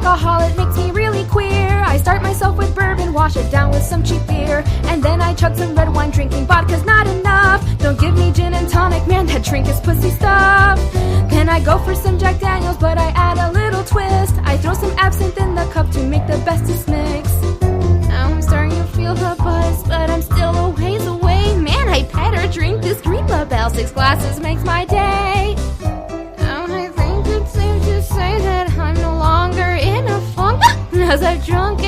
alcohol, it makes me really queer. I start myself with bourbon, wash it down with some cheap beer, and then I chug some red wine, drinking vodka's not enough. Don't give me gin and tonic, man, that drink is pussy stuff. Then I go for some Jack Daniels, but I add a little twist. I throw some absinthe in the cup to make the bestest mix. Now I'm starting to feel the buzz, but I'm still a ways away. Man, I better drink this Green Label. 6 glasses makes my day. I think it's safe to say that I'm no longer in a funk, as I've drunk